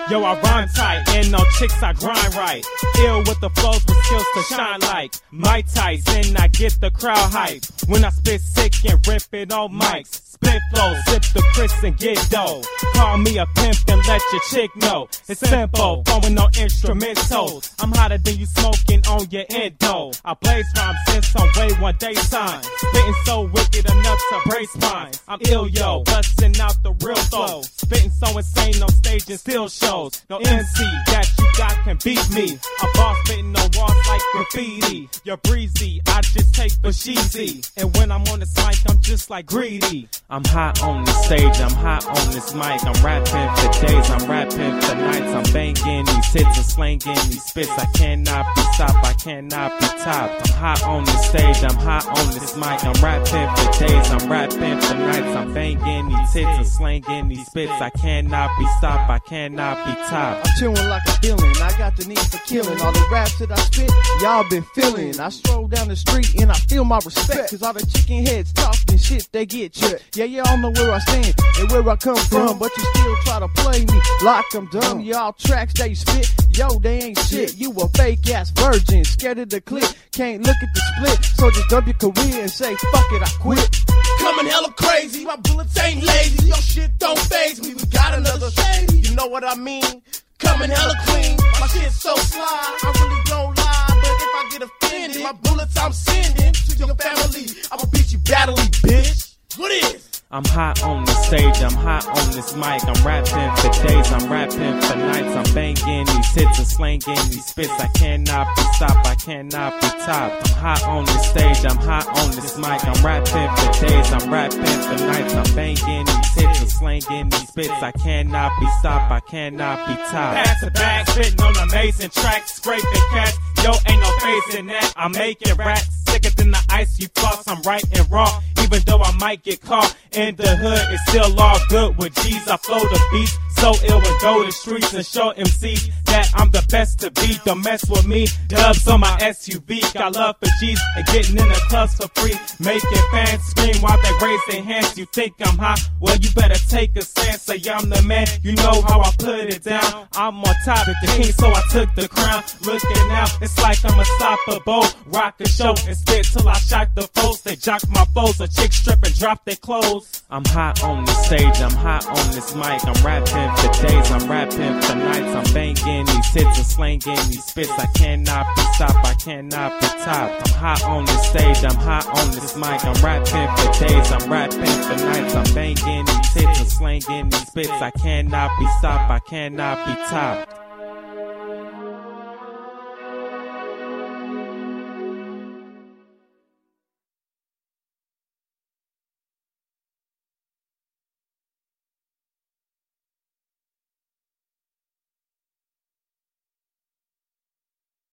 Yo, I rhyme tight, and on chicks I grind right. Ill with the flows with skills to shine like Mike Tyson. I get the crowd hype when I spit sick and rip it on mics. Spit flow, sip the Chris and get dough. Call me a pimp and let your chick know. It's simple, flowing on instrumentals. I'm hotter than you smoking on your endo. I blaze rhymes since I'm way one day sign. Spitting so wicked enough to brace spines. I'm ill, yo, busting out the real flow. Spitting so insane on stage and still shows. No MC that you got can beat me. A boss spitting on walls like graffiti. You're breezy, I just take for cheesy. And when I'm on this mic, I'm just like greedy. I'm hot on the stage, I'm hot on this mic. I'm rapping for days, I'm rapping for nights. I'm banging these hits and slanging these spits. I cannot be stopped, I cannot be topped. I'm hot on the stage, I'm hot on this mic. I'm rapping for days, I'm rapping for nights. I'm banging these hits and slanging these spits. I cannot be stopped, I cannot be topped. I'm chillin' like a feeling, I got the need for killing. All the raps that I spit, y'all been feeling. I stroll down the street and I feel my respect. Cause all the chicken heads talking shit, they get tricked. Yeah, y'all know where I stand and where I come from, but you still try to play me like I'm dumb. Y'all tracks that you spit, yo, they ain't shit. You a fake ass virgin, scared of the clip, can't look at the split. So just dump your career and say, fuck it, I quit. Coming hella crazy, my bullets ain't lazy. Your shit don't faze me, we got another shady. You know what I mean? Coming hella clean, my shit so sly, I really don't lie. But if I get offended, my bullets I'm sending to your family. I'ma beat you badly, bitch. What is? I'm hot on the stage, I'm hot on this mic. I'm rapping for days, I'm rapping for nights. I'm banging these hits and slanging these spits. I cannot be stopped, I cannot be topped. I'm hot on the stage, I'm hot on this mic. I'm rapping for days, I'm rapping for nights. I'm banging these hits and slanging these spits. I cannot be stopped, I cannot be topped. Back to back, spitting on amazing tracks, scraping cats. Yo, ain't no face in that. I'm making raps sicker than the ice you floss. I'm right and raw, even though I might get caught in the hood. It's still all good with G's. I flow the beats so ill and go to streets and show MCs that I'm the best to beat. Don't mess with me. Dubs on my SUV. Got love for G's and getting in the clubs for free. Making fans scream while they raise their hands. You think I'm hot? Well, you better take a stance. Say I'm the man. You know how I put it down. I'm on top of the king, so I took the crown. Looking out, it's like I'm unstoppable. Rock a show and spit till I shock the foes. They jock my foes. A chick strip and drop their clothes. I'm hot on the stage, I'm hot on this mic. I'm rapping for days, I'm rapping for nights. I'm banging these hits and slanging these spits. I cannot be stopped, I cannot be topped. I'm hot on the stage, I'm hot on this mic. I'm rapping for days, I'm rapping for nights. I'm banging these hits and slanging these spits. I cannot be stopped, I cannot be topped.